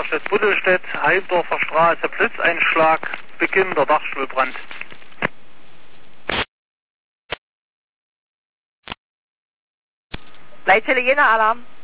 Herstedt-Buddelstedt, Heimdorfer Straße, Blitzeinschlag, Beginn der Dachstuhlbrand. Leitzelle Jena, Alarm.